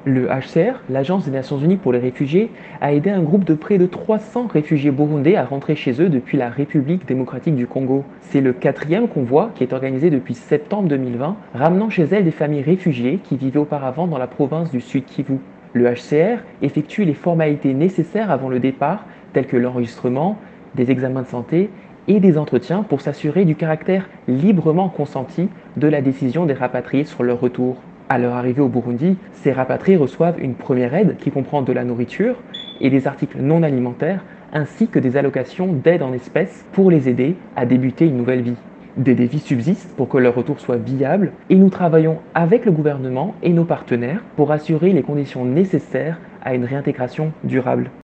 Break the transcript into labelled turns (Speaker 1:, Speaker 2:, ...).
Speaker 1: Le HCR, l'Agence des Nations Unies pour les réfugiés, a aidé un groupe de près de 300 réfugiés burundais à rentrer chez eux depuis la République démocratique du Congo. C'est le quatrième convoi qui est organisé depuis septembre 2020, ramenant chez elles des familles réfugiées qui vivaient auparavant dans la province du Sud Kivu. Le HCR effectue les formalités nécessaires avant le départ, telles que l'enregistrement, des examens de santé et des entretiens pour s'assurer du caractère librement consenti de la décision des rapatriés sur leur retour. À leur arrivée au Burundi, ces rapatriés reçoivent une première aide qui comprend de la nourriture et des articles non alimentaires, ainsi que des allocations d'aide en espèces pour les aider à débuter une nouvelle vie. Des défis subsistent pour que leur retour soit viable et nous travaillons avec le gouvernement et nos partenaires pour assurer les conditions nécessaires à une réintégration durable.